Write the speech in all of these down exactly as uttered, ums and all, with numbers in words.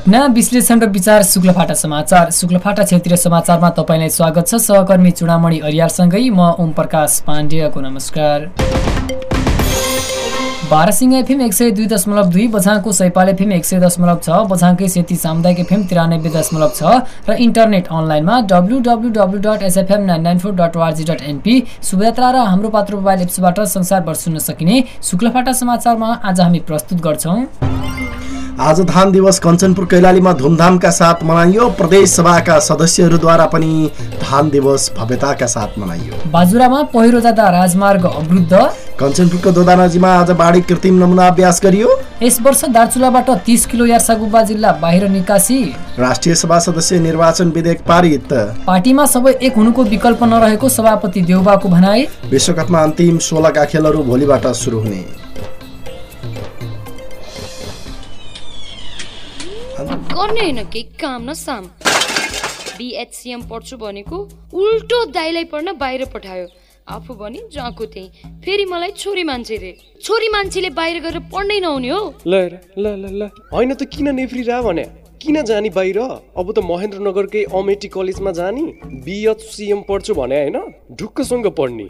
घटना विश्लेषण र विचार शुक्लफाटा समाचार। शुक्लफाटा क्षेत्रीय समाचारमा तपाईलाई स्वागत छ। सहकर्मी चुडामणि अरियालसँगै म ओम प्रकाश पाण्डेको नमस्कार। बारासिंगा एफएम एक सय दुई दशमलव दुई, बझाङको सैपाल एफएम एक सय दशमलव छ, बझाङकै सेती सामुदायिक एफएम तिरानब्बे दशमलव छ र इन्टरनेट अनलाइनमा W W W dot S F M nine nine four dot O R G dot N P शुभयात्रा र हाम्रो पात्र मोबाइल एप्सबाट संसारभर सुन्न सकिने शुक्लफाटा समाचारमा आज हामी प्रस्तुत गर्छौं। आज धान दिवस कञ्चनपुर कैलालीमा धुमधामका साथ मनाइयो। प्रदेश सभाका सदस्यहरूद्वारा पनि धान दिवस भव्यताका साथ मनाइयो। बाजुरामा पहिरो जाँदा राजमार्ग अवरुद्ध। कञ्चनपुरको दोदानजीमा आज बाढी कृत्रिम नमुना अभ्यास गरियो। यस वर्ष दार्चुलाबाट तीस किलो यार्सागुब्बा जिल्ला बाहिर निकासी। राष्ट्रिय सभा सदस्य निर्वाचन विधेयक पारित। पार्टीमा सबै एक हुनुको विकल्प नरहेको सभापति देउबाको भनाई। विश्वकपमा अन्तिम सोह्रका खेलहरू भोलिबाट सुरु हुने। गर्ने हैन के काम न साम। बीएचसीएम पढ्छु भनेको उल्टो दाइलाई पढ्न बाहिर पठायो। आफू पनि जाको त्यही। फेरि मलाई छोरी मान्छे रे। छोरी मान्छेले बाहिर गएर पढ्नै नहुने हो। ल ल ल ल हैन त किन नेफ्रिरा भने किन जानी बाहिर? अब त महेन्द्रनगरकै अमेटी कलेजमा जानी। बीएचसीएम पढ्छु भने हैन ढुक्कसँग पढ्ने।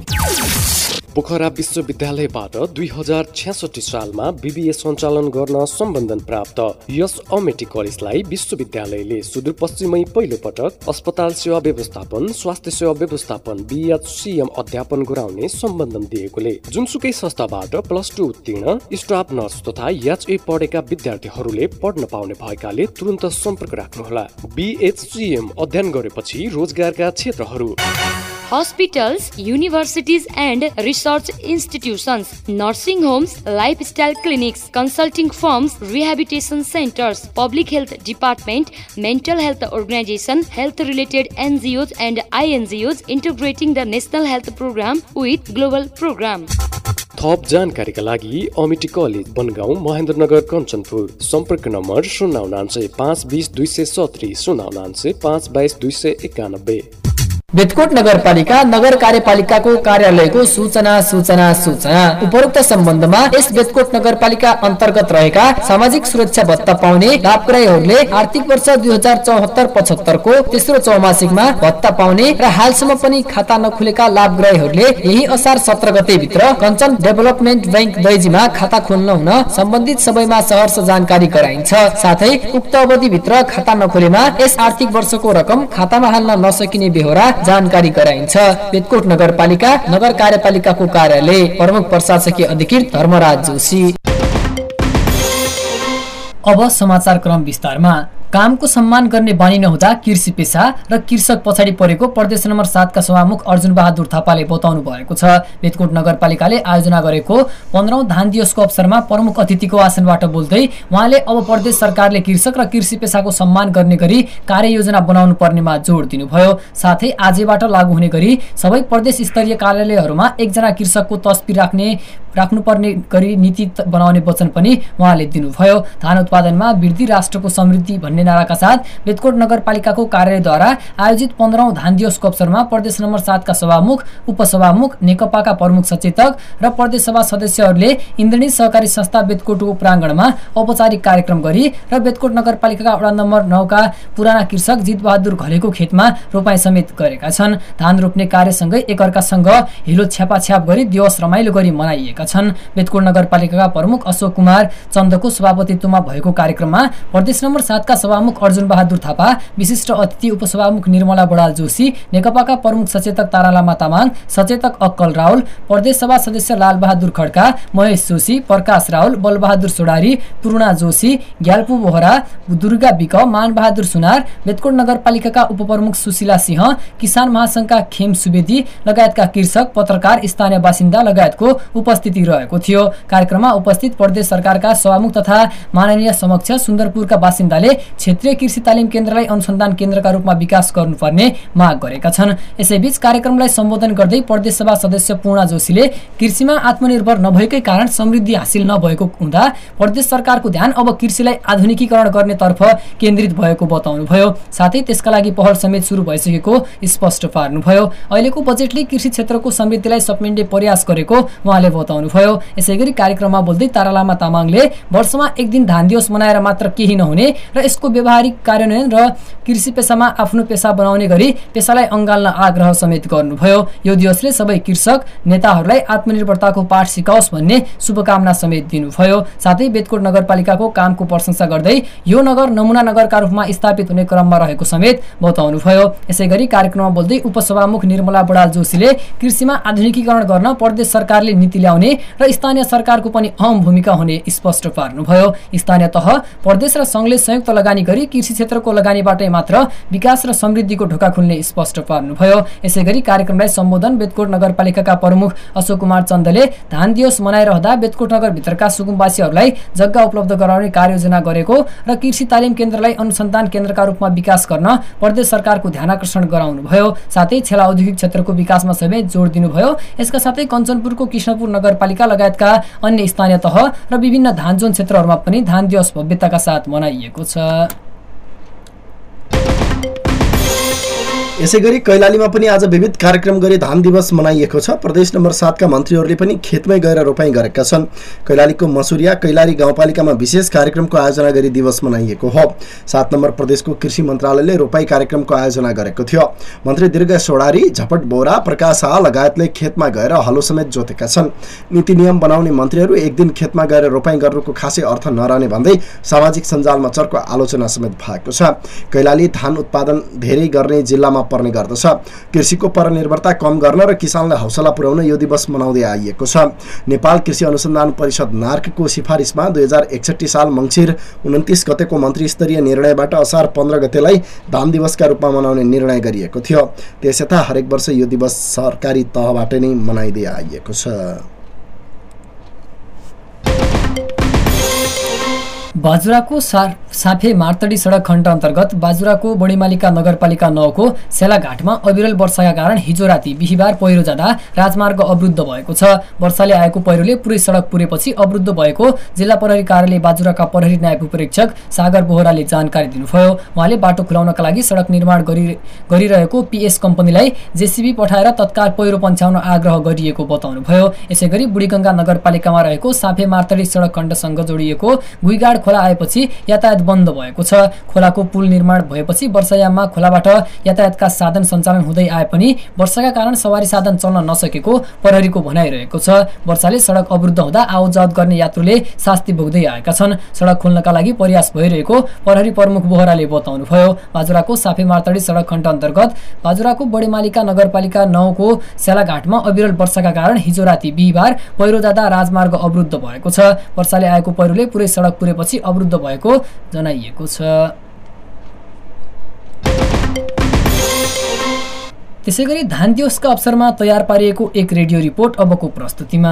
पोखरा विश्वविद्यालयबाट दुई हजार छ्यासठी सालमा बीबीए सञ्चालन गर्न सम्बन्धन प्राप्त यस अमेटी कलेजलाई विश्वविद्यालयले सुदूरपश्चिमै पहिलो पटक अस्पताल सेवा व्यवस्थापन, स्वास्थ्य सेवा व्यवस्थापन बीएचसीएम अध्यापन गराउने सम्बन्धन दिएकोले जुनसुकै संस्थाबाट प्लस टू उत्तीर्ण स्टाफ नर्स तथा एचए पढेका विद्यार्थीहरूले पढ्न पाउने भएकाले तुरन्त सम्पर्क राख्नुहोला। बीएचसीएम अध्ययन गरेपछि रोजगारका क्षेत्रहरू: Hospitals, universities and research institutions, nursing homes, lifestyle clinics, consulting firms, rehabilitation centers, public health department, mental health organization, health related N G Os and I N G Os integrating the national health program with global program. थप जानकारीका लागि Amity college Bangaun, Mahendranagar, Kanchanpur. सम्पर्क number शून्य उनान्सय पाँच बिस दुई सय सत्री, शून्य उनान्सय पाँच बाइस दुई सय एकानब्बे। बेतकोट नगरपालिका नगर कार्यपालिकाको कार्यालयको सूचना सूचना सूचना उपरोक्त सम्बन्धमा यस बेतकोट नगरपालिका अन्तर्गत रहेका सामाजिक सुरक्षा भत्ता पाउने लाभग्राहीहरूले आर्थिक वर्ष दुई हजार चौहत्तर पचहत्तर को तेस्रो चौमासिकमा भत्ता पाउने र हालसम्म पनि खाता नखुलेका लाभग्राहीहरूले यही असार सत्र गते भित्र कञ्चन डेभलपमेन्ट बैंक दैजीमा खाता खोल्न हुन सम्बन्धित सबैमा सहर्ष जानकारी गराइन्छ। साथै उक्त अवधि भित्र खाता नखोलेमा यस आर्थिक वर्षको रकम खातामा हाल्न नसकिने बेहोरा जानकारी गराइन्छ। बेतकोट नगरपालिका नगर कार्यपालिकाको कार्यालय, प्रमुख प्रशासकीय अधिकृत धर्मराज जोशी। अब समाचार क्रम विस्तारमा। कामको सम्मान गर्ने बानी नहुँदा कृषि पेशा र कृषक पछाडि परेको प्रदेश नम्बर सात का सभामुख अर्जुन बहादुर थापाले बताउनु भएको छ। बेतकोट नगरपालिकाले आयोजना गरेको पन्ध्रौं धान दिवसको अवसरमा प्रमुख अतिथिको आसनबाट बोल्दै उहाँले अब प्रदेश सरकारले कृषक र कृषि पेशाको सम्मान गर्ने गरी कार्ययोजना बनाउनु पर्नेमा जोड दिनुभयो। साथै आजैबाट लागू हुने गरी सबै प्रदेश स्तरीय कार्यालयहरूमा एकजना कृषकको तस्बिर राख्ने राख्नुपर्ने गरी नीति बनाउने वचन पनि उहाँले दिनुभयो। धान उत्पादनमा वृद्धि राष्ट्रको समृद्धि भन्ने नाराका साथ बेतकोट नगरपालिकाको कार्यालयद्वारा आयोजित पन्ध्रौं धान दिवसको अवसरमा प्रदेश नम्बर सात का सभामुख, उपसभामुख, नेकपाका प्रमुख सचेतक र प्रदेश सभा सदस्यहरूले इन्द्रणी सहकारी संस्था बेतकोटको प्राङ्गणमा औपचारिक कार्यक्रम गरी र बेतकोट नगरपालिकाका वडा नम्बर नौ का पुराना कृषक जित बहादुर घलेको खेतमा रोपाई समेत गरेका छन्। धान रोप्ने कार्यसँगै एकअर्कासँग हिलो छ्यापाछ्याप गरी दिवस रमाइलो गरी मनाइएका छन्। बेतकोट नगरपालिकाका प्रमुख अशोक कुमार चन्दको सभापतित्वमा भएको कार्यक्रममा प्रदेश नम्बर सात का सभामुख अर्जुन बहादुर थापा, विशिष्ट अतिथि उपसभामुख निर्मला बडाल जोशी, नेकपाका प्रमुख सचेतक तारालामा तामाङ, सचेतक अक्कल राउल, प्रदेश सभा सदस्य लाल बहादुर खड्का, महेश जोशी, प्रकाश राउल, बलबहादुर सोडारी, पूर्णा जोशी, ग्याल्पु बोहरा, दुर्गा बिक, मान बहादुर सुनार, बेतकोट नगरपालिकाका उपप्रमुख सुशीला सिंह, किसान महासंघका खेम सुवेदी लगायतका कृषक, पत्रकार, स्थानीय बासिन्दा लगायतको उपस्थिति रहेको थियो। कार्यक्रममा उपस्थित प्रदेश सरकारका सभामुख तथा माननीय समक्ष सुन्दरपुरका बासिन्दाले क्षेत्रीय कृषि तालिम केन्द्रलाई अनुसन्धान केन्द्रका रूपमा विकास गर्नुपर्ने माग गरेका छन्। यसैबीच कार्यक्रमलाई सम्बोधन गर्दै प्रदेश सभा सदस्य पूर्णा जोशीले कृषिमा आत्मनिर्भर नभएकै कारण समृद्धि हासिल नभएको हुँदा प्रदेश सरकारको ध्यान अब कृषिलाई आधुनिकीकरण गर्नेतर्फ केन्द्रित भएको बताउनुभयो। साथै त्यसका लागि पहल समेत सुरु भइसकेको स्पष्ट पार्नुभयो। अहिलेको बजेटले कृषि क्षेत्रको समृद्धिलाई समेट्ने प्रयास गरेको उहाँले बताउनुभयो। यसैगरी कार्यक्रममा बोल्दै तारालामा तामाङले वर्षमा एक दिन धान दिवस मनाएर मात्र केही नहुने र यसको दिवसको व्यवहारिक कार्यान्वयन र कृषि पेसामा आफ्नो पेसा बनाउने गरी पेसालाई अँगाल्न आग्रह समेत गर्नुभयो। यो दिवसले सबै कृषक नेताहरूलाई आत्मनिर्भरताको पाठ सिकाओस् भन्ने शुभकामना समेत दिनुभयो। साथै बेतकोट नगरपालिकाको कामको प्रशंसा गर्दै यो नगर नमुना नगरका रूपमा स्थापित हुने क्रममा रहेको समेत बताउनुभयो। यसैगरी कार्यक्रममा बोल्दै उपसभामुख निर्मला बडाल जोशीले कृषिमा आधुनिकीकरण गर्न प्रदेश सरकारले नीति ल्याउने र स्थानीय सरकारको पनि अहम भूमिका हुने स्पष्ट पार्नुभयो। स्थानीय तह प्रदेश र संघले संयुक्त लगानी गरी कृषि क्षेत्रको लगानीबाटै मात्र विकास र समृद्धिको ढोका खुल्ने स्पष्ट पार्नुभयो। यसैगरी कार्यक्रमलाई सम्बोधन बेतकोट नगरपालिकाका प्रमुख अशोक कुमार चन्दले धान दिवस मनाइरहँदा बेतकोट नगर भित्रका सुकुम्बासीहरूलाई जग्गा उपलब्ध गराउने कार्ययोजना गरेको र कृषि तालिम केन्द्रलाई अनुसन्धान केन्द्रका रूपमा विकास गर्न प्रदेश सरकारको ध्यानाकर्षण गराउनुभयो। साथै छेला औद्योगिक क्षेत्रको विकासमा समेत जोड दिनुभयो। यसका साथै कञ्चनपुरको कृष्णपुर नगरपालिका लगायतका अन्य स्थानीय तह र विभिन्न धान जोन क्षेत्रहरूमा पनि धान दिवस भव्यताका साथ मनाइएको छ। यसैगरी कैलालीमा पनि आज विविध कार्यक्रम गरी धान दिवस मनाइएको छ। प्रदेश नम्बर सातका मन्त्रीहरूले पनि खेतमै गएर रोपाइँ गरेका छन्। कैलालीको मसुरिया कैलाली गाउँपालिकामा विशेष कार्यक्रमको आयोजना गरी दिवस मनाइएको हो। सात नम्बर प्रदेशको कृषि मन्त्रालयले रोपाइँ कार्यक्रमको आयोजना गरेको थियो। मन्त्री दीर्घ सोडारी, झपट बोरा, प्रकाश शाह लगायतले खेतमा गएर हलो समेत जोतेका छन्। नीति नियम बनाउने मन्त्रीहरू एक दिन खेतमा गएर रोपाइँ गर्नुको खासै अर्थ नरहने भन्दै सामाजिक सञ्जालमा चर्को आलोचना समेत भएको छ। कैलाली धान उत्पादन धेरै गर्ने जिल्लामा पर्ने गर्दछ। कृषिको परनिर्भरता कम गर्न र किसानलाई हौसला पुर्याउन यो दिवस मनाउँदै आइएको छ। नेपाल कृषि अनुसन्धान परिषद नार्कको सिफारिसमा दुई हजार एकसठी साल मङ्सिर उन्तिस गतेको मन्त्री स्तरीय निर्णयबाट असार पन्ध्र गतेलाई धान दिवसका रूपमा मनाउने निर्णय गरिएको थियो। त्यसयता हरेक वर्ष यो दिवस सरकारी तहबाट नै मनाइँदै आइएको छ। बाजुराको साफे मार्तडी सडक खण्ड अन्तर्गत बाजुराको बढीमालिका नगरपालिका नौ को सेलाघाटमा अविरल वर्षाका कारण हिजो राति बिहिबार पहिरो जाँदा राजमार्ग अवरुद्ध भएको छ। वर्षाले आएको पहिरोले पुरै सडक पुरेपछि अवरुद्ध भएको जिल्ला प्रहरी कार्यालय बाजुराका प्रहरी न्याय उपरीक्षक सागर बोहराले जानकारी दिनुभयो। उहाँले बाटो खुलाउनका लागि सडक निर्माण गरिरहेको पीएस कम्पनीलाई जेसीबी पठाएर तत्काल पहिरो पन्छाउन आग्रह गरिएको बताउनुभयो। यसैगरी बुढीगङ्गा नगरपालिकामा रहेको साफे मार्तडी सडक खण्डसँग जोडिएको गुइगाड खोला आएपछि यातायात बन्द भएको छ। खोलाको पुल निर्माण भएपछि वर्षायाममा खोलाबाट यातायातका साधन सञ्चालन हुँदै आए पनि वर्षाका कारण सवारी साधन चल्न नसकेको प्रहरीको भनाइरहेको छ। वर्षाले सडक अवरुद्ध हुँदा आवतजावत गर्ने यात्रुले शास्ति भोग्दै आएका छन्। सडक खोल्नका लागि प्रयास भइरहेको प्रहरी प्रमुख बोहराले बताउनुभयो। बाजुराको साफे मार्तडी सडक खण्ड अन्तर्गत बाजुराको बढीमालिका नगरपालिका नौ को सेलाघाटमा अविरल वर्षाका कारण हिजो राति बिहिबार पहिरो जाँदा राजमार्ग अवरुद्ध भएको छ। वर्षाले आएको पहिरोले पुरै सडक पुरेपछि अवरुद्ध भएको जनाइएको छ। त्यसैगरी धान दिवसका अवसरमा तयार पारिएको एक रेडियो रिपोर्ट अबको प्रस्तुतिमा।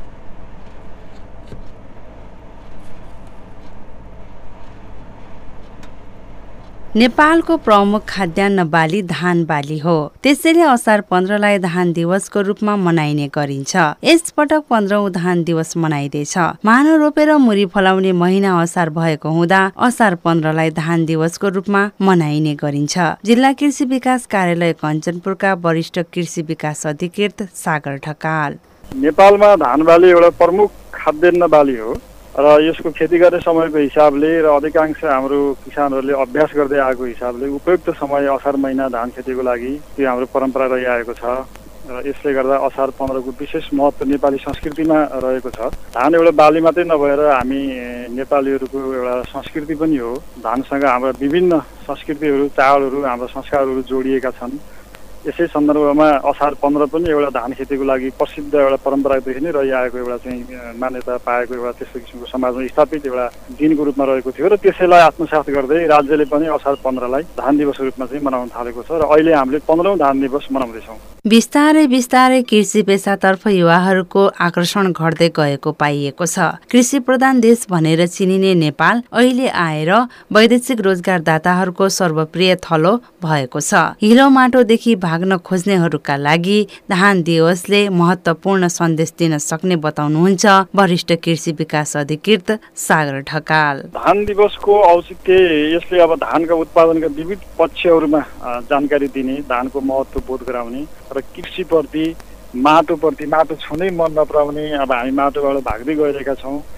नेपालको प्रमुख खाद्यान्न बाली धान बाली हो। त्यसैले असार पन्ध्रलाई धान दिवसको रूपमा मनाइने गरिन्छ। यसपटक पन्ध्रौं धान दिवस मनाइँदैछ। मानो रोपेर मुरी फलाउने महिना असार भएको हुँदा असार पन्ध्रलाई धान दिवसको रूपमा मनाइने गरिन्छ। जिल्ला कृषि विकास कार्यालय कञ्चनपुरका वरिष्ठ कृषि विकास अधिकृत सागर ढकाल। नेपालमा धान बाली एउटा प्रमुख खाद्यान्न बाली हो र यसको खेती गर्ने समयको हिसाबले र अधिकांश हाम्रो किसानहरूले अभ्यास गर्दै आएको हिसाबले उपयुक्त समय असार महिना धान खेतीको लागि त्यो हाम्रो परम्परा रहिआएको छ र यसले गर्दा असार पन्ध्रको विशेष महत्त्व नेपाली संस्कृतिमा रहेको छ। धान एउटा बाली मात्रै नभएर हामी नेपालीहरूको एउटा संस्कृति पनि हो। धानसँग हाम्रा विभिन्न संस्कृतिहरू, चाडहरू, हाम्रा संस्कारहरू जोडिएका छन्। यसै सन्दर्भमा असार पन्ध्र पनि एउटा धान खेतीको लागि प्रसिद्ध एउटा परम्परादेखि नै रहिआएको एउटा चाहिँ मान्यता पाएको एउटा त्यस्तो किसिमको समाजमा स्थापित एउटा दिनको रूपमा रहेको थियो र त्यसैलाई आत्मसात गर्दै राज्यले पनि असार पन्ध्रलाई धान दिवसको रूपमा चाहिँ मनाउन थालेको छ र अहिले हामीले पन्ध्रौं धान दिवस मनाउँदैछौँ। बिस्तारै बिस्तारै कृषि पेसातर्फ युवाहरूको आकर्षण घट्दै गएको पाइएको छ। कृषि प्रधान देश भनेर चिनिने नेपाल अहिले आएर वैदेशिक रोजगारदाताहरूको सर्वप्रिय थलो भएको छ। हिलो माटोदेखि भाग्न खोज्नेहरूका लागि धान दिवसले महत्त्वपूर्ण सन्देश दिन सक्ने बताउनुहुन्छ वरिष्ठ कृषि विकास अधिकृत सागर ढकाल। धान दिवसको औचित्य यसले अब धानका उत्पादनका विविध पक्षहरूमा जानकारी दिने, धानको महत्त्व बोध गराउने र कृषिप्रति, माटोप्रति, माटो छुनै मन नपराउने, अब हामी माटोबाट भाग्दै गइरहेका छौँ,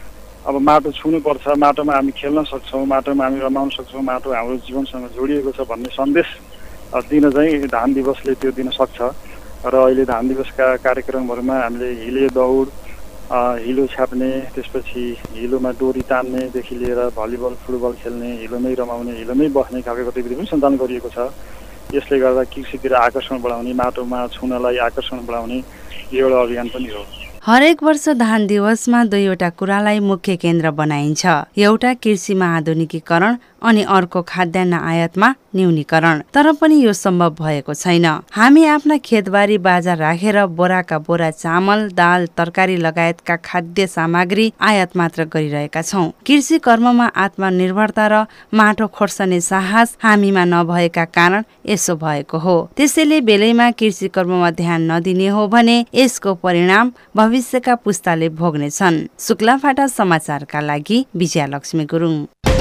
अब माटो छुनुपर्छ, माटोमा हामी खेल्न सक्छौँ, माटोमा हामी रमाउन सक्छौँ, माटो हाम्रो जीवनसँग जोडिएको छ भन्ने सन्देश दिन चाहिँ धान दिवसले त्यो दिन सक्छ। र अहिले धान दिवसका कार्यक्रमहरूमा हामीले हिले दौड, हिलो छाप्ने, त्यसपछि हिलोमा डोरी तान्नेदेखि लिएर भलिबल फुटबल खेल्ने, हिलोमै रमाउने, हिलोमै बस्ने खालको गतिविधि पनि सञ्चालन गरिएको छ। यसले गर्दा कृषितिर आकर्षण बढाउने, माटोमा छुनलाई आकर्षण बढाउने यो एउटा अभियान पनि हो। हरेक वर्ष धान दिवसमा दुईवटा कुरालाई मुख्य केन्द्र बनाइन्छ। एउटा कृषिमा आधुनिकीकरण अनि अर्को खाद्यान्न आयातमा न्यूनीकरण। तर पनि यो सम्भव भएको छैन। हामी आफ्ना खेतबारी बाजा राखेर बोराका बोरा चामल, दाल, तरकारी लगायतका खाद्य सामग्री आयात मात्र गरिरहेका छौं। कृषि कर्ममा आत्मनिर्भरता र माटो खोर्सने साहस हामीमा नभएका कारण यसो भएको हो। त्यसैले बेलैमा कृषि कर्ममा ध्यान नदिने हो भने यसको परिणाम भविष्यका पुस्ताले भोग्नेछन्। शुक्लाफाटा समाचारका लागि विजयालक्ष्मी गुरुङ।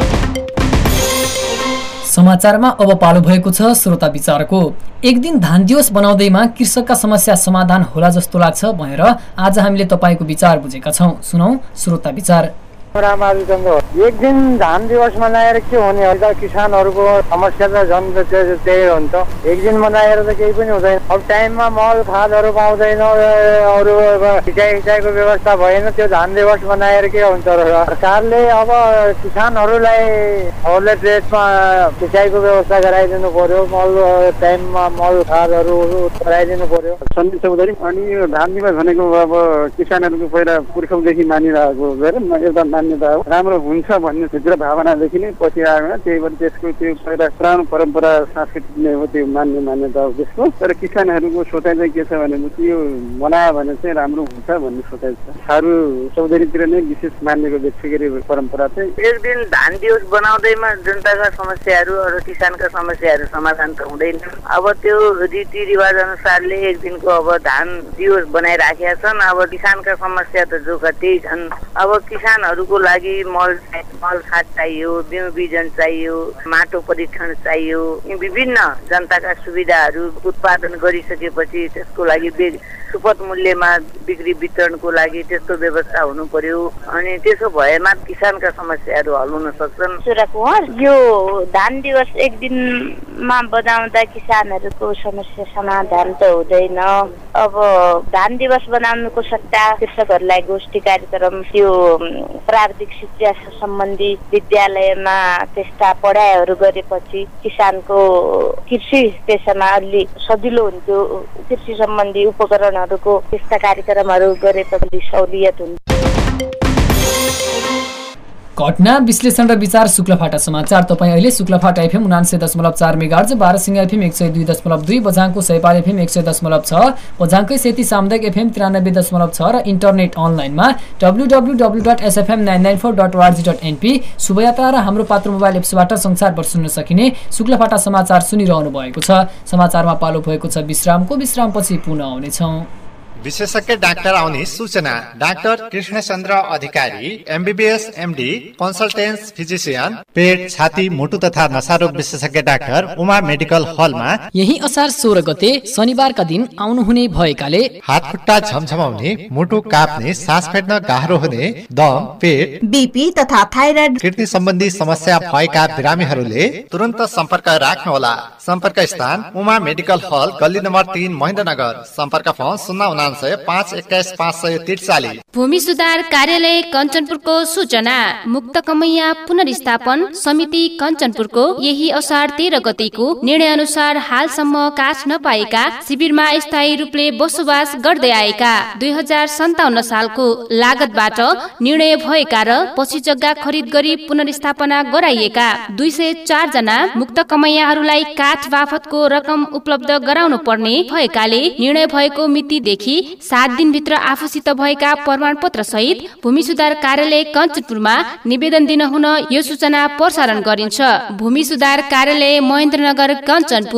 समाचारमा अब पालो भएको छ श्रोता विचारको। एक दिन धान दिवस बनाउँदैमा कृषकका समस्या समाधान होला जस्तो लाग्छ भनेर आज हामीले तपाईँको विचार बुझेका छौं। सुनौ श्रोता विचार। एक दिन धान दिवस मनाएर के हुने हो त? किसानहरूको समस्या त झन् त्यही हुन्छ। एक दिन मनाएर त केही पनि हुँदैन। अब टाइममा मल खादहरू पाउँदैन, अरू सिँचाइ सिँचाइको व्यवस्था भएन, त्यो धान दिवस मनाएर के हुन्छ र? सरकारले अब किसानहरूलाई आउटलेट रेटमा सिँचाइको व्यवस्था गराइदिनु पर्यो, मल टाइममा मल खादहरू गराइदिनु पर्यो। सन्देश चौधरी। अनि यो धान दिवस भनेको अब किसानहरूको पहिला पुर्खौँदेखि मानिरहेको एउटा मान्यता हो। राम्रो हुन्छ भन्ने भित्र भावनादेखि नै पछि आएन, त्यही भएर त्यसको त्यो पहिला पुरानो परम्परा सांस्कृतिक नै हो, त्यो मान्ने मान्यता हो त्यसको। तर किसानहरूको सोचाइ चाहिँ के छ भनेपछि यो मनायो भने चाहिँ राम्रो हुन्छ भन्ने सोचाइ छ। थारू चौधरीतिर नै विशेष मान्नेको देख्छु के अरे परम्परा चाहिँ। एक दिन धान दिवस बनाउँदैमा जनताका समस्याहरू र किसानका समस्याहरू समाधान त हुँदैन। अब त्यो रीतिरिवाज अनुसारले एक दिनको अब धान दिवस बनाइराखेका छन्। अब किसानका समस्या त जो त्यही छन्। अब किसानहरूको लागि मल मल खाद चाहियो, बिउ बिजन चाहियो, माटो परीक्षण चाहियो, विभिन्न जनताका सुविधाहरू उत्पादन गरिसकेपछि त्यसको लागि सुपथ मूल्यमा बिक्री वितरणको लागि त्यस्तो व्यवस्था हुनु पर्यो। अनि त्यसो भएमा किसानका समस्याहरू हल हुन सक्छन्। सुरा कुँवर, यो धान दिवस एक दिनमा बनाउँदा किसानहरूको समस्या समाधान त हुँदैन। अब धान दिवस बनाउनुको सट्टा कृषकहरूलाई गोष्ठी कार्यक्रम, त्यो प्राविधिक शिक्षा सम्बन्धी विद्यालयमा त्यस्ता पढाइहरू गरेपछि किसानको कृषि पेसामा अलि सजिलो हुन्थ्यो। कृषि सम्बन्धी उपकरणहरूको त्यस्ता कार्यक्रमहरू गरेपछि सहुलियत हुन्छ। घटना विश्लेषण र विचार शुक्लाफाटा समाचार। तपाईँ अहिले शुक्लाफाटा एफएम उनान्सय दशमलव चार मेगाहर्ज, बाह्रसिंह एफएम एक सय दुई दशमलव दुई, बझाङको सयपाल एफएम एक सय दशमलव छ, बझाङकै सेती सामुदायिक एफएम तिरानब्बे दशमलव छ र इन्टरनेट अनलाइनमा W W W dot S F M nine nine four dot O R G dot N P शुभयात्रा र हाम्रो पात्र मोबाइल एप्सबाट संसारभर सुन्न सकिने शुक्लाफाटा समाचार सुनिरहनु भएको छ। समाचारमा पालो भएको छ विश्रामको। विश्रामपछि पुनः आउनेछौँ। विशेषज्ञ डाक्टर आउने सूचना। Doctor Krishnachandra Adhikari, M B B S M D, consultant physician, पेट, छाती, मुटु तथा नसारोग विशेषज्ञ डाक्टर उमा मेडिकल हलमा यही असार सोह्र गते शनिबारका दिन आउनुहुने भएकाले हात खुट्टा झमझमाउने, मुटु काप्ने, सास फेर्न गाह्रो हुने, दम, पेट, बीपी तथा थाइराइड, किडनी सम्बन्धी समस्या भएका बिरामीहरूले तुरन्त सम्पर्क राख्नुहोला। सम्पर्क स्थान उमा मेडिकल हल, गल्ली नम्बर तीन, महेन्द्रनगर। सम्पर्क फोन शून्य पाँच एक्काइस पाँच सय त्रिचालिस। भूमि सुधार कार्यालय कञ्चनपुरको सूचना। मुक्त कमैया पुनर्स्थापन समिति कञ्चनपुरको यही असार तेह्र गतेको निर्णय अनुसार हालसम्म काठ नपाएका शिविरमा स्थायी रूपले बसोबास गर्दै आएका दुई हजार सन्ताउन्न सालको लागतबाट निर्णय भएका र पछि जग्गा खरिद गरी पुनर्स्थापना गराइएका दुई सय चार जना मुक्त कमैयाहरूलाई काठ बापतको रकम उपलब्ध गराउनु पर्ने भएकाले निर्णय भएको मितिदेखि सात दिनभित्र आफूसित भएका प्रमाण पत्र सहित भूमि सुधार कार्यालय कञ्चनपुरमा निवेदन दिन हुन यो सूचना प्रसारण गरिन्छ। भूमि सुधार कार्यालय महेन्द्रनगर कञ्चनपुर।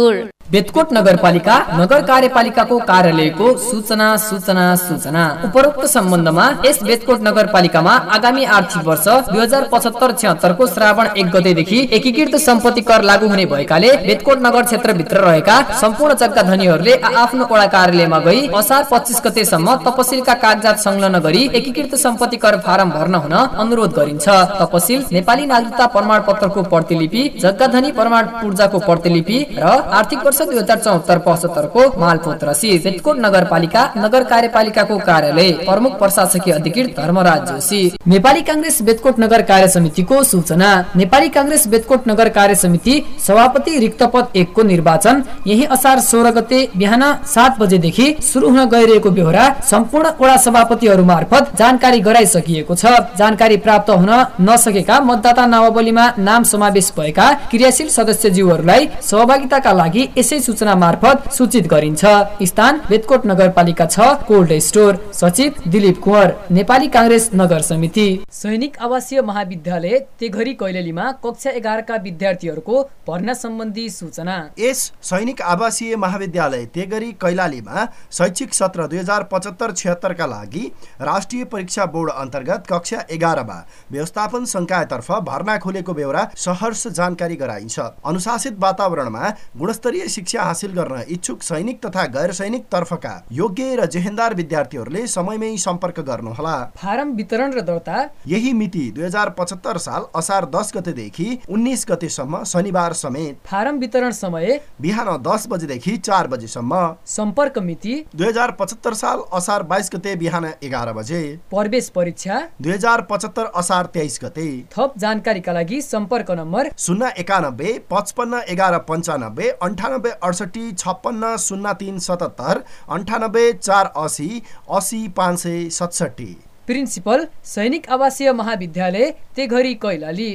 बेतकोट नगरपालिका नगर कार्यपालिकाको कार्यालयको सूचना सूचना सूचना उपरोक्त सम्बन्धमा यस बेतकोट नगरपालिकामा आगामी आर्थिक वर्ष दुई हजार पचहत्तर छिहत्तर को श्रावण एक गतेदेखि एकीकृत सम्पत्ति कर लागू हुने भएकाले बेतकोट नगर क्षेत्रभित्र रहेका सम्पूर्ण जग्गा धनीहरूले आफ्नो वडा कार्यालयमा गई असार पच्चीस गतेसम्म तपसिलका कागजात संलग्न गरी एकीकृत सम्पत्ति कर फारम भर्न हुन अनुरोध गरिन्छ। तपसिल नेपाली नागरिकता प्रमाण पत्रको प्रतिलिपि, जग्गा धनी प्रमाण पूर्जाको प्रतिलिपि र आर्थिक वर्ष दुई हजार चौहत्तर पचहत्तर को मालपोत रसिद। बेतकोट नगरपालिका नगर कार्यपालिकाको कार्यालय प्रमुख प्रशासकीय अधिकृत धर्मराज जोशी। नेपाली कांग्रेस बेतकोट नगर कार्य समितिको सूचना। नेपाली कांग्रेस बेतकोट नगर कार्य समिति सभापति रिक्त पद एक को निर्वाचन यही असार सोह्र गते बिहान सात बजेदेखि शुरू हुन गइरहेको बेहोरा सम्पूर्ण वडा सभापतिहरू मार्फत जानकारी गराइसकिएको छ। जानकारी प्राप्त हुन नसकेका मतदाता नामावलीमा नाम समावेश भएका क्रियाशील सदस्यज्यूहरूलाई सहभागिताका लागि यसै सूचना मार्फत सूचित गरिन्छ। स्थान बेतकोट नगरपालिका छ, कोल्ड स्टोर। सचिव दिलीप कुँवर, नेपाली कांग्रेस नगर समिति। सैनिक आवासीय महाविद्यालय तेघरी कैलालीमा कक्षा एघार का विद्यार्थीहरूको भर्ना सम्बन्धी सूचना। यस सैनिक आवासीय महाविद्यालय तेघरी कैलालीमा शैक्षिक सत्र दुई हजार पचहत्तर छिहत्तर का लागि राष्ट्रिय परीक्षा बोर्ड अन्तर्गत कक्षा एघारमा व्यवस्थापन संकायतर्फ भर्ना खोलेको बेहोरा सहर्ष जानकारी गराइन्छ। अनुशासित वातावरणमा गुणस्तरीय शिक्षा हासिल गर्न इच्छुक सैनिक तथा गैर सैनिक तर्फका योग्य र जेहेन्दार विद्यार्थीहरूले समयमै सम्पर्क गर्नुहोला। फारम वितरण र दर्ता यही मिति दुई हजार पचहत्तर साल असार दस गतेदेखि उन्नाइस गतेसम्म शनिबार समेत। फारम वितरण समय बिहान दस बजेदेखि चार बजेसम्म। सम्पर्क मिति दुई हजार पचहत्तर साल असार बाइस गते बिहान एघार बजे। प्रवेश परीक्षा दुई हजार पचहत्तर असार तेइस गते। थप जानकारीका लागि सम्पर्क नम्बर शून्य एकानब्बे पचपन्न एघार पन्चानब्बे अन्ठानब्बे अडसठी छप्पन्न शून्य तीन सतहत्तर अन्ठानब्बे चार असी असी पाँच सय सतसठी। प्रिन्सिपल सैनिक आवासीय महाविद्यालय तेघरी कैलाली।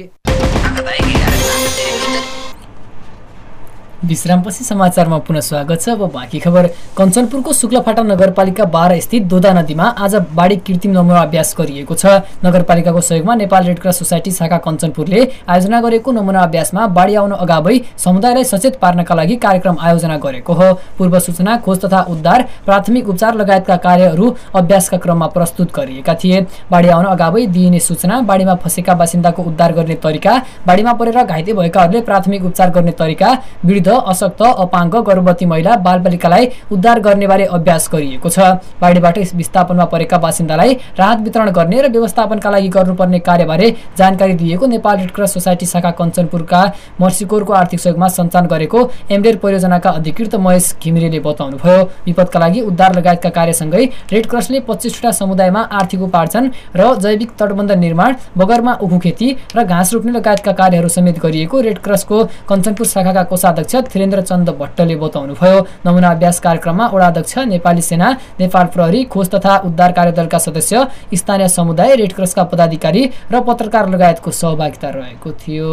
विश्रामपछि समाचारमा पुनः स्वागत छ। अब बाँकी खबर। कञ्चनपुरको शुक्लाफाटा नगरपालिका बाह्र स्थित दोदा नदीमा आज बाढी कृत्रिम नमुना अभ्यास गरिएको छ। नगरपालिकाको सहयोगमा नेपाल रेड क्रस सोसाइटी शाखा कञ्चनपुरले आयोजना गरेको नमुना अभ्यासमा बाढी आउन अगावै समुदायलाई सचेत पार्नका लागि कार्यक्रम आयोजना गरेको हो। पूर्व सूचना, खोज तथा उद्धार, प्राथमिक उपचार लगायतका कार्यहरू अभ्यासका क्रममा प्रस्तुत गरिएका थिए। बाढी आउन अगावै दिइने सूचना, बाढीमा फँसेका बासिन्दाको उद्धार गर्ने तरिका, बाढीमा परेर घाइते भएकाहरूले प्राथमिक उपचार गर्ने तरिका, वृद्ध, अशक्त, अपाङ्ग, गर्भवती महिला, बालबालिकालाई उद्धार गर्ने बारे अभ्यास गरिएको छ। बाढीबाट विस्थापनमा परेका बासिन्दालाई राहत वितरण गर्ने र व्यवस्थापनका लागि गर्नुपर्ने कार्यबारे जानकारी दिएको नेपाल रेड क्रस सोसाइटी शाखा कञ्चनपुरका मर्सिकोरको आर्थिक सहयोगमा सञ्चालन गरेको एमडेर परियोजनाका अधिकृत महेश घिमिरेले बताउनुभयो। विपदका लागि उद्धार लगायतका कार्यसँगै रेड क्रसले पच्चीसवटा समुदायमा आर्थिक उपार्जन र जैविक तटबन्ध निर्माण, बगरमा उखु खेती र घाँस रोप्ने लगायतका कार्यहरू समेत गरिएको रेड क्रसको कञ्चनपुर शाखाका कोषाध्यक्ष धीरेन्द्र चन्द भट्टले बताउनुभयो। नमुना अभ्यास कार्यक्रममा वडा अध्यक्ष, नेपाली सेना, नेपाल प्रहरी, खोज तथा उद्धार कार्यदलका सदस्य, स्थानीय समुदाय, रेड क्रसका पदाधिकारी र पत्रकार लगायतको सहभागिता रहेको थियो।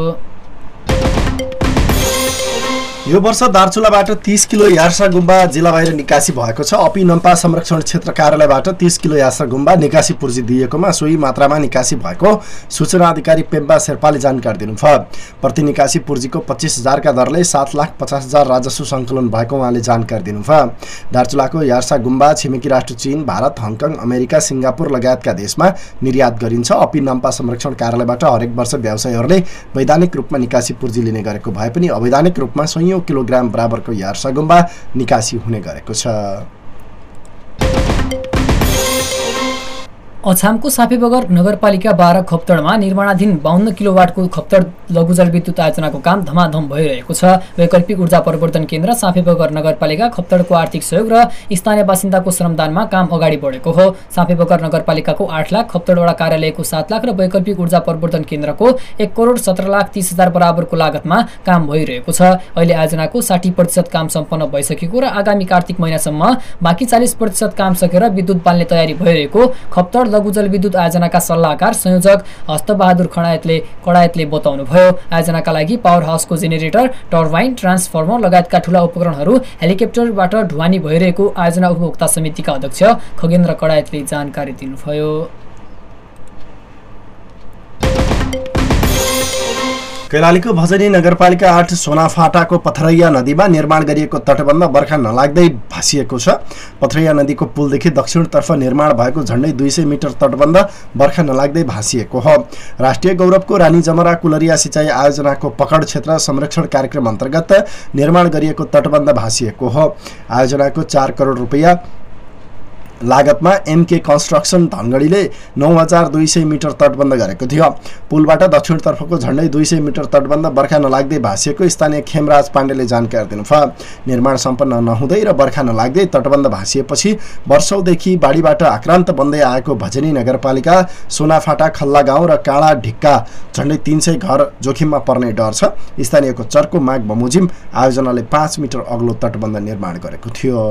यो वर्ष दार्चुलाबाट तीस किलो यार्सा गुम्बा जिल्ला बाहिर निकासी भएको छ। अपी नम्पा संरक्षण क्षेत्र कार्यालयबाट तीस किलो यार्सा गुम्बा निकासी पूर्जी दिएकोमा सोही मात्रामा निकासी भएको सूचना अधिकारी पेम्बा शेर्पाले जानकारी दिनुभयो। प्रति निकासी पूर्जीको पच्चिस हजारका दरले सात लाख पचास हजार राजस्व सङ्कलन भएको उहाँले जानकारी दिनुभयो। दार्चुलाको यार्सा गुम्बा छिमेकी राष्ट्र चीन, भारत, हङकङ, अमेरिका, सिङ्गापुर लगायतका देशमा निर्यात गरिन्छ। अपी नम्पा संरक्षण कार्यालयबाट हरेक वर्ष व्यवसायीहरूले वैधानिक रूपमा निकासी पूर्जी लिने गरेको भए पनि अवैधानिक रूपमा सय किलोग्राम बराबरको यार्सा गुम्बा निकासी हुने गरेको छ। अछामको साफेबगर नगरपालिका बाह्र खप्तडमा निर्माणाधीन बाहन्न किलोवाटको खप्तड लघु जलविद्युत आयोजनाको काम धमाधम भइरहेको छ। वैकल्पिक ऊर्जा परिवर्तन केन्द्र साफेबगर नगरपालिका खप्तडको आर्थिक सहयोग र स्थानीय बासिन्दाको श्रमदानमा काम अगाडि बढेको हो। साफेबगर नगरपालिकाको आठ लाख, खप्तडवडा कार्यालयको सात लाख र वैकल्पिक ऊर्जा परिवर्तन केन्द्रको एक करोड सत्र लाख तीस हजार बराबरको लागतमा काम भइरहेको छ। अहिले आयोजनाको साठी प्रतिशत काम सम्पन्न भइसकेको र आगामी कार्तिक महिनासम्म बाँकी चालिस प्रतिशत काम सकेर विद्युत बाल्ने तयारी भइरहेको खप्तड लघु जलविद्युत आयोजनाका सल्लाहकार संयोजक हस्तबहादुर खडायतले कडायतले बताउनुभयो। आयोजनाका लागि पावर हाउसको जेनेरेटर, टर्बाइन, ट्रान्सफर्मर लगायतका ठूला उपकरणहरू हेलिकप्टरबाट ढुवानी भइरहेको आयोजना उपभोक्ता समितिका अध्यक्ष खगेन्द्र कडायतले जानकारी दिनुभयो। कैलालीको भजनी नगरपालिका आठ सोनाफाटाको पथरैया नदीमा निर्माण गरिएको तटबन्ध बर्खा नलाग्दै भासिएको छ। पथरैया नदीको पुलदेखि दक्षिणतर्फ निर्माण भएको झण्डै दुई सय मिटर तटबन्ध बर्खा नलाग्दै भासिएको हो। राष्ट्रिय गौरवको रानी जमरा कुलरिया सिँचाइ आयोजनाको पकड क्षेत्र संरक्षण कार्यक्रम अन्तर्गत निर्माण गरिएको तटबन्ध भासिएको हो। आयोजनाको चार करोड रुपियाँ लागतमा एमके कन्स्ट्रक्सन धनगढीले नौ हजार दुई सय मिटर तटबन्ध गरेको थियो। पुलबाट दक्षिणतर्फको झण्डै दुई सय मिटर तटबन्ध बर्खा नलाग्दै भासिएको स्थानीय खेमराज पाण्डेले जानकारी दिनुभयो। निर्माण सम्पन्न नहुँदै र बर्खा नलाग्दै तटबन्ध भासिएपछि वर्षौंदेखि बाढीबाट आक्रान्त बन्दै आएको भजनी नगरपालिका सोनाफाटा खल्ला गाउँ र काँडा ढिक्का झण्डै तीन सय घर जोखिममा पर्ने डर छ। स्थानीयको चर्को माग बमोजिम आयोजनाले पाँच मिटर अग्लो तटबन्ध निर्माण गरेको थियो।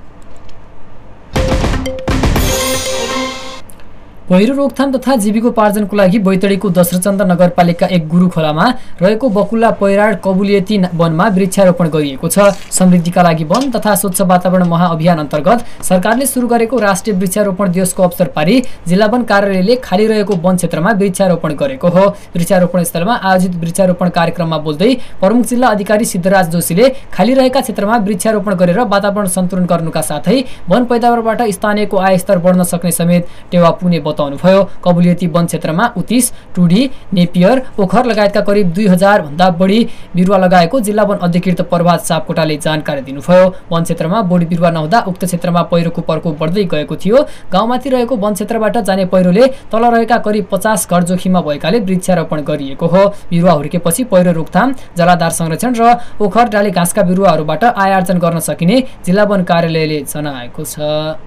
पहिरो रोकथाम तथा जीविकोपार्जनको लागि बैतडीको दशरथचन्द्र नगरपालिका एक गुरु खोलामा रहेको बकुल्ला पैराड कबुलियती वनमा वृक्षारोपण गरिएको छ। समृद्धिका लागि वन तथा स्वच्छ वातावरण महाअभियान अन्तर्गत सरकारले सुरु गरेको राष्ट्रिय वृक्षारोपण दिवसको अवसर पारी जिल्ला वन कार्यालयले खाली रहेको वन क्षेत्रमा वृक्षारोपण गरेको हो। वृक्षारोपण स्थलमा आयोजित वृक्षारोपण कार्यक्रममा बोल्दै प्रमुख जिल्ला अधिकारी सिद्धराज जोशीले खाली रहेका क्षेत्रमा वृक्षारोपण गरेर वातावरण सन्तुलन गर्नुका साथै वन पैदावारबाट स्थानीयको आय स्तर बढ्न सक्ने समेत टेवा पुग्ने बताउनुभयो। कबुलियती वन क्षेत्रमा उतिस, टुडी, नेपियर, ओखर लगायतका करिब दुई हजार भन्दा बढी बिरुवा लगाएको जिल्ला वन अधिकृत प्रभात सापकोटाले जानकारी दिनुभयो। वन क्षेत्रमा बढी बिरुवा नहुँदा उक्त क्षेत्रमा पहिरोको प्रकोप बढ्दै गएको थियो। गाउँमाथि रहेको वन क्षेत्रबाट जाने पहिरोले तल रहेका करिब पचास घर जोखिममा भएकाले वृक्षारोपण गरिएको हो। बिरुवा हुर्केपछि पहिरो रोकथाम, जलाधार संरक्षण र ओखर डाले घाँसका बिरुवाहरूबाट आय आर्जन गर्न सकिने जिल्ला वन कार्यालयले जनाएको छ।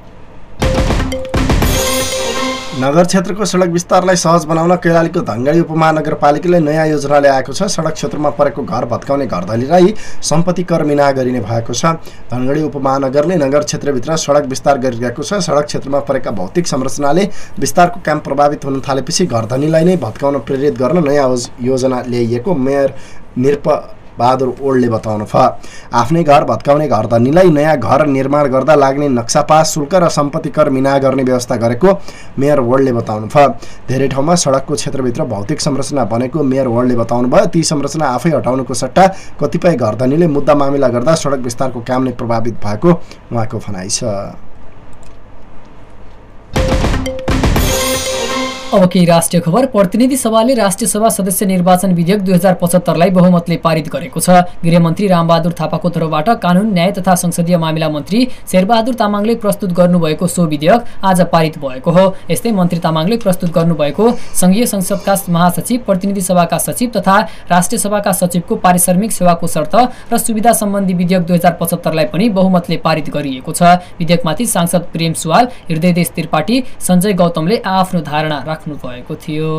नगर क्षेत्रको सडक विस्तारलाई सहज बनाउन कैलालीको धनगढी उपमहानगरपालिकाले नयाँ योजना ल्याएको छ। सडक क्षेत्रमा परेको घर भत्काउने घरधनीलाई सम्पत्ति कर मिना गरिने भएको छ। धनगढी उपमहानगरले नगर क्षेत्रभित्र सडक विस्तार गरिरहेको छ। सडक क्षेत्रमा परेका भौतिक संरचनाले विस्तारको काम प्रभावित हुन थालेपछि घरधनीलाई नै भत्काउन प्रेरित गर्न नयाँ योजना ल्याइएको मेयर निरप बहादुर ओल्डले बताउनु भयो। आफ्नै घर भत्काउने घरधनीलाई नयाँ घर निर्माण गर्दा लाग्ने नक्सापास शुल्क र सम्पत्ति कर मिना गर्ने व्यवस्था गरेको मेयर ओल्डले बताउनु भयो। धेरै ठाउँमा सडकको क्षेत्रभित्र भौतिक संरचना बनेको मेयर ओल्डले बताउनु भयो। ती संरचना आफै हटाउनुको सट्टा कतिपय घरधनीले मुद्दा मामिला गर्दा सडक विस्तारको काम नै प्रभावित भएको उहाँको भनाइ छ। अब केही राष्ट्रिय खबर। प्रतिनिधि सभाले राष्ट्रिय सभा सदस्य निर्वाचन विधेयक दुई हजार पचहत्तरलाई बहुमतले पारित गरेको छ। गृहमन्त्री रामबहादुर थापाको तर्फबाट कानून न्याय तथा संसदीय मामिला मन्त्री शेरबहादुर तामाङले प्रस्तुत गर्नुभएको सो विधेयक आज पारित भएको हो। यस्तै मन्त्री तामाङले प्रस्तुत गर्नुभएको संघीय संसदका महासचिव, प्रतिनिधि सभाका सचिव तथा राष्ट्रिय सभाका सचिवको पारिश्रमिक सेवाको शर्त र सुविधा सम्बन्धी विधेयक दुई हजार पचहत्तरलाई पनि बहुमतले पारित गरिएको छ। विधेयकमाथि सांसद प्रेम सुवाल, हृदयदेश त्रिपाठी, सञ्जय गौतमले आफ्नो धारणा राख्नु भएको थियो।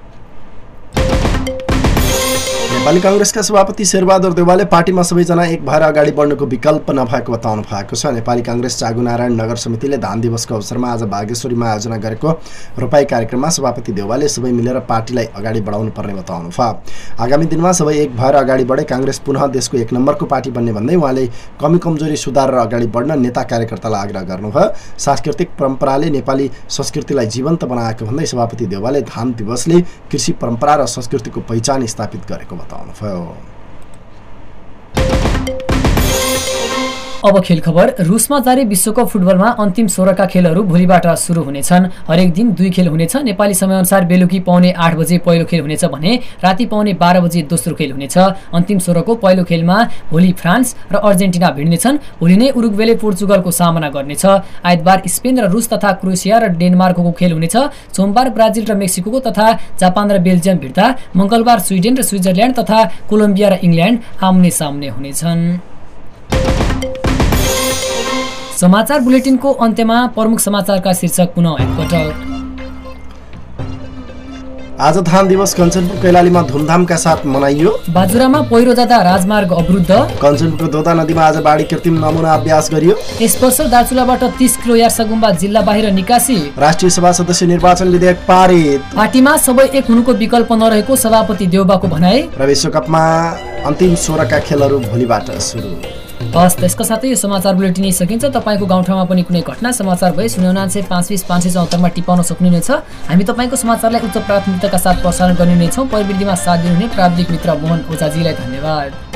नेपाली कांग्रेसका सभापति शेरबहादुर देउवाले पार्टीमा सबैजना एक भएर अगाडि बढ्नुको विकल्प नभएको बताउनु भएको छ। नेपाली कांग्रेस चागुनारायण नगर समितिले धान दिवसको अवसरमा आज बागेश्वरीमा आयोजना गरेको रोपाई कार्यक्रममा सभापति देउवाले सबै मिलेर पार्टीलाई अगाडि बढाउनु पर्ने बताउनु भयो। आगामी दिनमा सबै एक भएर अगाडि बढे कांग्रेस पुनः देशको एक नम्बरको पार्टी बन्ने भन्दै उहाँले कमी कमजोरी सुधारेर अगाडि बढ्न नेता कार्यकर्तालाई आग्रह गर्नुभयो। सांस्कृतिक परम्पराले नेपाली संस्कृतिलाई जीवन्त बनाएको भन्दै सभापति देउवाले धान दिवसले कृषि परम्परा र संस्कृतिको पहिचान स्थापित गरेको बताउनुभयो। अब खेल खबर। रुसमा जारी विश्वकप फुटबलमा अन्तिम सोह्रका खेलहरू भोलिबाट सुरु हुनेछन्। हरेक दिन दुई खेल हुनेछ। नेपाली समयअनुसार बेलुकी पाउने आठ बजे पहिलो खेल हुनेछ भने राति पाउने बाह्र बजे दोस्रो खेल हुनेछ। अन्तिम सोह्रको पहिलो खेलमा भोलि फ्रान्स र अर्जेन्टिना भिड्नेछन्। भोलि नै उरुग्वेले पोर्चुगलको सामना गर्नेछ। आइतबार स्पेन र रुस तथा क्रोएसिया र डेनमार्कको खेल हुनेछ। सोमबार ब्राजिल र मेक्सिको तथा जापान र बेल्जियम भिड्दा मंगलबार स्विडेन र स्विजरल्यान्ड तथा कोलम्बिया र इङ्ल्यान्ड आम्ने सामने हुनेछन्। समाचार बुलेटिनको अन्त्यमा प्रमुख समाचारका शीर्षक पुनः एकपटक। आज धान दिवस कञ्चनपुर कैलालीमा धुमधामका साथ मनाइयो। बाजुरामा पहिरो जाँदा राजमार्ग अवरुद्ध। कञ्चनपुरको दोदा नदीमा आज बाढी कृत्रिम नमुना अभ्यास गरियो। स्पर्श दार्चुलाबाट तीस किलो यार्सागुम्बा जिल्ला बाहिर निकासी। राष्ट्रिय सभा सदस्य निर्वाचन विधेयक पारित। पार्टीमा सबै एक हुनुको विकल्प नरहेको सभापति देउबाको भनाई। र विश्वकपमा अन्तिम सोह्रका खेलहरू भोलिबाट सुरु। हस् त्यसका साथै यो समाचार बुलेटिन सकिन्छ। तपाईँको गाउँठाउँमा पनि कुनै घटना समाचार भए शून्य उनान्से पाँच बिस पाँच सय चौहत्तरमा टिपाउन सक्नुहुनेछ। हामी तपाईँको समाचारलाई उच्च प्राथमिकताका साथ प्रसारण गर्ने नै छौँ। प्रविधिमा साथ दिनुहुने प्राविधिक मित्र मोहन ओझाजीलाई धन्यवाद।